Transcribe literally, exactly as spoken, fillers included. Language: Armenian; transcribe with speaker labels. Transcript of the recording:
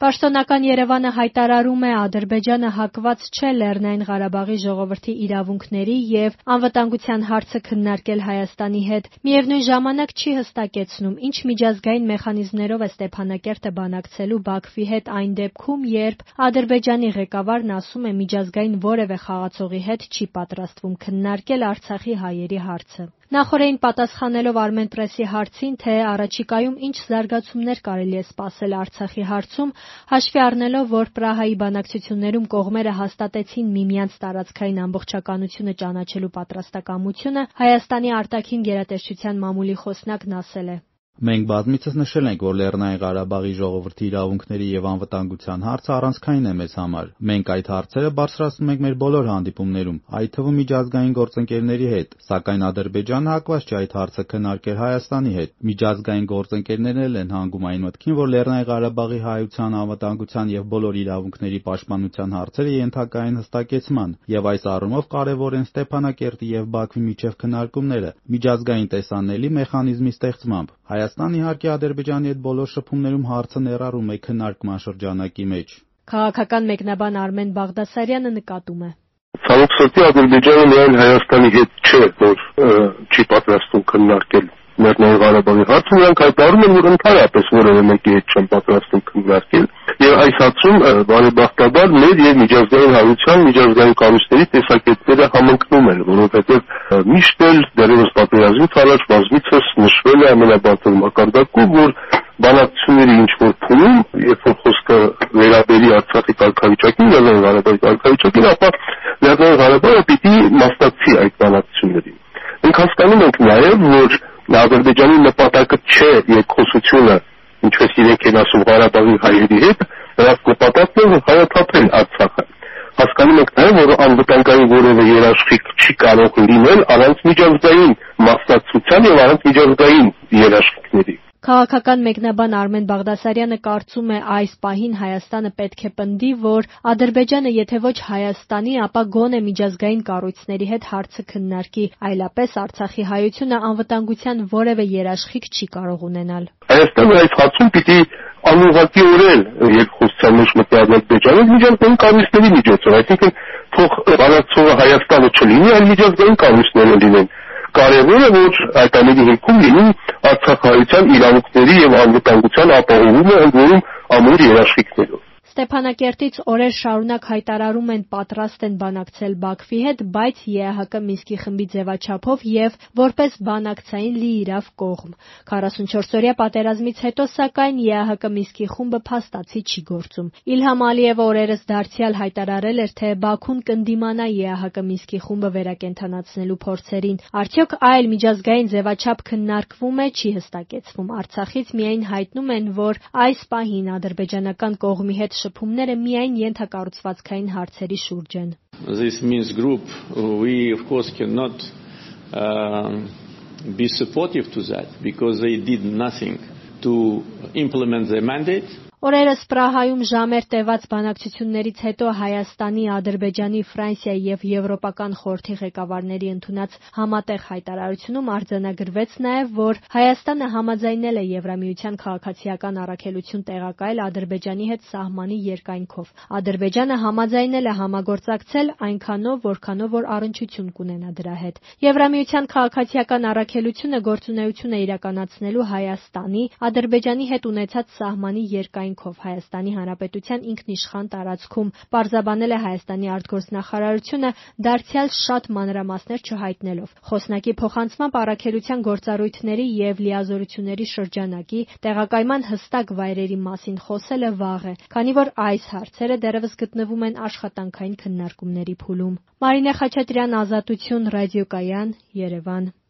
Speaker 1: Պաշտոնական Երևանը հայտարարում է, Ադրբեջանը հակված չէ Լեռնային Ղարաբաղի ժողովրդի իրավունքների և անվտանգության հարցը քննարկել Հայաստանի հետ, միևնույն ժամանակ չի հստակեցնում, ինչ միջազգային մեխանիզմներով է Ստեփանակերտը բանակցելու Բաքվի հետ այն դեպքում, երբ Ադրբեջանի ղեկավարն ասում է միջազգային որևէ խաղացողի հետ չի պատրաստվում քննարկել Արցախի հայերի հարցը։ Նախօրեին պատասխանելով Armenpress-ի հարցին, թե առաջիկայում ինչ զարգացումներ կարելի է սպասել Արցախի հարցում, հաշվի առնելով, որ Պրահայի բանակցություններում կողմերը հաստատեցին միմյանց տարածքային ամբողջականությունը ճանաչելու պատրաստակամությունը, Հայաստանի արտաքին գերատեսչության մամուլի խոսնակն ասել է.
Speaker 2: Մենք բազմիցս նշել ենք, որ Լեռնային Ղարաբաղի ժողովրդի իրավունքների եւ անվտանգության հարցը առանցքային է մեզ համար։ Մենք այդ հարցերը բարձրացնում ենք մեր բոլոր հանդիպումներում, այդ թվում միջազգային գործընկերների հետ, սակայն Ադրբեջանը հակված չէ այդ հարցը քննարկել Հայաստանի հետ։ Միջազգային գործընկերներն էլ են հանգում այն մտքին, որ Լեռնային Ղարաբաղի հայության անվտանգության եւ բոլոր իրավունքների պաշտպանության հարցերը ենթակա են հստակեցման, եւ այս առումով կարեւոր են Ստեփանակերտի եւ Բաքվի միջև քննարկումները միջազգային տեսանելի մեխանիզմի ստեղծմամբ։ Հայաստանը իհարկե Ադրբեջանի հետ բոլոր շփումներում հարցը ներառում է քննարկման շրջանակի մեջ։
Speaker 1: Քաղաքական մեկնաբան Արմեն Բաղդասարյանը նկատում է.
Speaker 3: Ցավոք սրտի Ադրբեջանը միայն Հայաստանի հետ չէ, որ չի պատրաստվում քննարկել Լեռնային Ղարաբաղի հարցը, նրանք հայտարարում են, որ ընդհանրապես որևէ մեկի հետ չեն պատրաստվում քննարկել, եւ այս հարցում բարեբախտաբար մեր եւ միջազգային հանրության, միջազգային կառույցների տեսակետները համընկնում են, որովհետեւ միշտ էլ դեռևս պատերազմից առաջ բազմիցս նշվել է ամենաբարձր մակարդակում, որ բանակցությունների ինչ որ փուլում, երբ որ խոսքը վերաբերի Արցախի կարգավիճակին, Լեռնային Ղարաբաղի կարգավիճակին, ապա Լեռնային Ղարաբաղը պիտի մասնակցի այդ բանակցություններին։ Մենք հասկանում ենք նաեւ, որ Ադրբեջանի նպատակը չէ երկխոսությունը, ինչպես իրենք են ասում Ղարաբաղի հայերի հետ, նրանց նպատակն է հայոթափել Արցախը։ Հասկանում ենք նաև, որ անվտանգային որևէ երաշխիք չի կարող լինել առանց միջազգային մասնակցության եւ առանց միջազգային երաշխիքների։
Speaker 1: Քաղաքական մեկնաբան Արմեն Բաղդասարյանը կարծում է, այս պահին Հայաստանը պետք է պնդի, որ Ադրբեջանը եթե ոչ Հայաստանի, ապա գոնե միջազգային կառույցների հետ հարցը քննարկի, այլապես Արցախի հայությունը անվտանգության որևէ երաշխիք չի կարող ունենալ։
Speaker 3: Հայաստանը այս հարցում պիտի անուղղակիորեն երկխոսության մեջ մտնի Ադրբեջանը միջազգային կառույցների միջոցով, այսինքն թող բանակցողը Հայաստանը չլինի, այլ միջազգային կառույցները լինեն։ Կարևորը, որ այդ ամենի հիմքում լինի Արցախահայության իրավունքների եւ անվտանգության ապահովումը, ընդ որում ամուր երաշխիքներով։
Speaker 1: Ստեփանակերտից օրեր շարունակ հայտարարում են պատրաստ են բանակցել Բաքվի հետ, բայց ԵԱՀԿ Մինսկի խմբի ձևաչափով եւ որպես բանակցային լիիրավ կողմ։ քառասունչորսօրյա պատերազմից հետո, սակայն, ԵԱՀԿ Մինսկի խումբը փաստացի չի գործում։ Իլհամ Ալիևը օրերս դարձյալ հայտարարել էր, թե Բաքուն կընդդիմանա ԵԱՀԿ Մինսկի խումբը վերակենդանացնելու փորձերին։ Արդյոք այլ միջազգային ձևաչափ քննարկվում է, չի հստակեցվում։ Արցախից միայն հայտնում են, որ այս պահին ադրբեջանական կողմի հետ շփումները միայն ենթակառուցվածքային հարցերի շուրջ են։
Speaker 4: This Minsk group, we of course cannot uh, be supportive to that because they did nothing to implement their mandate.
Speaker 1: Օրերս Պրահայում ժամեր տևած բանակցություններից հետո Հայաստանի, Ադրբեջանի, Ֆրանսիայի եւ Եվրոպական խորհրդի ղեկավարների ընդունած համատեղ հայտարարությունում արձանագրվեց նաեւ, որ Հայաստանը համաձայնել է Եվրամիության քաղաքացիական առաքելություն տեղակայել Ադրբեջանի հետ սահմանի երկայնքով։ Ադրբեջանը համաձայնել է համագործակցել այնքանով, որքանով որ առնչություն կունենա դրա հետ։ Եվրամիության քաղաքացիական առաքելությունը գործունեություն է իրականացնելու Հայաստանի, Ադրբեջանի հետ ունեցած սահմանի երկայնքով Հայաստանի Հանրապետության ինքնիշխան տարածքում, պարզաբանել է Հայաստանի արտգործնախարարությունը դարձյալ շատ մանրամասներ չհայտնելով։ Խոսնակի փոխանցմամբ առաքելության գործառույթների եւ լիազորությունների շրջանակի, տեղակայման հստակ վայրերի մասին խոսելը վաղ է, քանի որ այս հարցերը դեռևս գտնվում են աշխատանքային քննարկումների փուլում։ Մարինե Խաչատրյան, Ազատություն, Ռադիոկայան, Երևան։